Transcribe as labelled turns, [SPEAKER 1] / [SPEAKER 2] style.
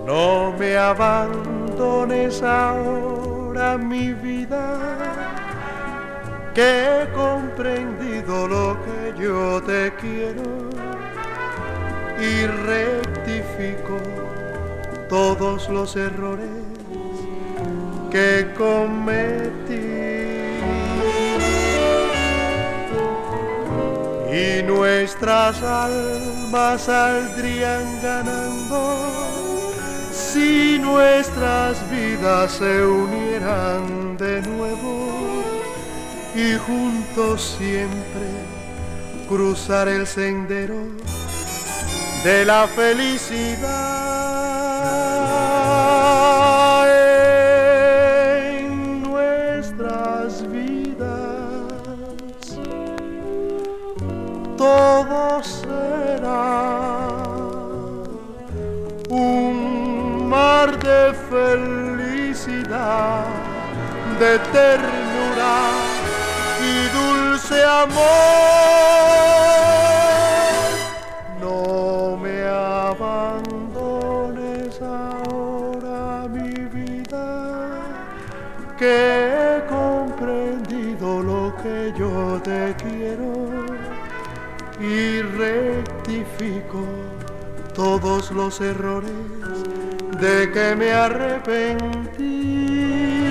[SPEAKER 1] No me abandones ahora, mi vida, que he comprendido lo que yo te quiero y rectifico todos los errores que cometí. Y nuestras almas saldrían ganando si nuestras vidas se unieran de nuevo y juntos siempre cruzar el sendero de la felicidad. En nuestras vidas todo será un mar de felicidad, de ternura y dulce amor. No me abandones ahora, mi vida, que he comprendido lo que yo te quiero y rectifico todos los errores de que me arrepentí.